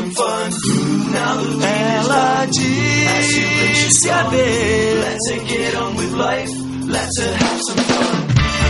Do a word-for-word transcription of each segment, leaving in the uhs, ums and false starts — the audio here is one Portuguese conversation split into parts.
some fun. Ela disse adeus. Let's get on with life. Let's have some fun.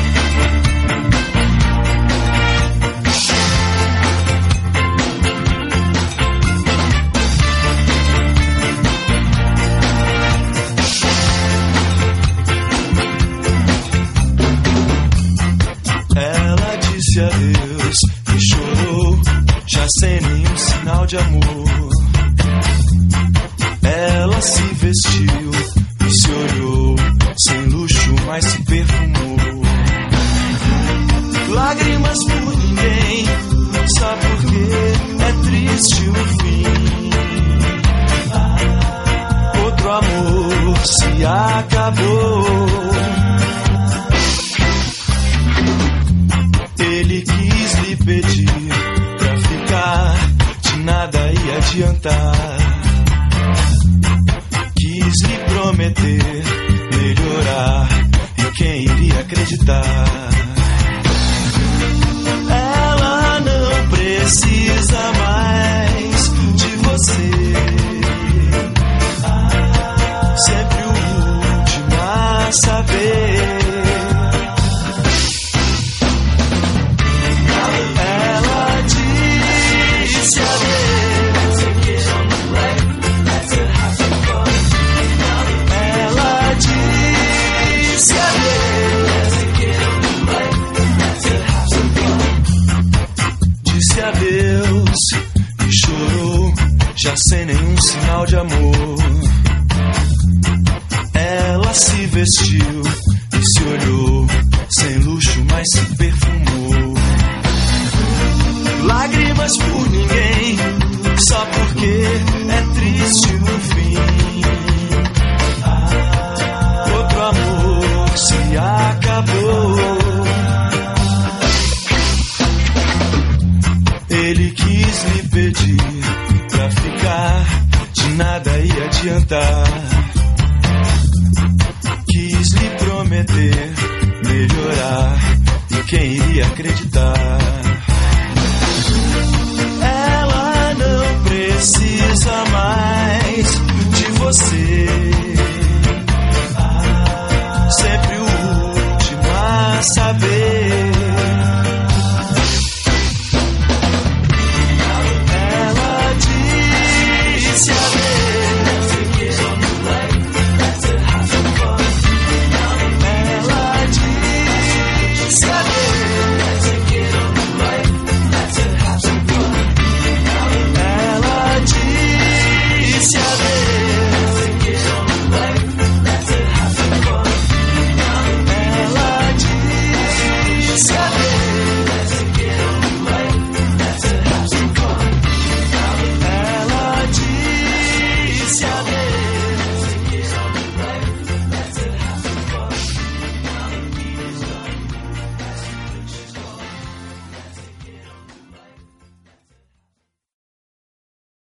Ela disse adeus e chorou, já sem nenhum sinal de amor. Ela se vestiu e se olhou, sem luxo, mas se perfumou. Lágrimas por ninguém, só porque é triste o fim. Outro amor se acabou. Ele quis lhe pedir pra ficar, de nada ia adiantar. Quis lhe prometer melhorar, e quem iria acreditar? Ela não precisa mais de você. Sempre o último a saber. Já sem nenhum sinal de amor. Ela se vestiu e se olhou, sem luxo, mas se perfumou. Lágrimas por ninguém, só porque é triste o fim. Outro amor se acabou. Ele quis lhe pedir pra ficar, de nada ia adiantar. Quis lhe prometer melhorar, e quem iria acreditar?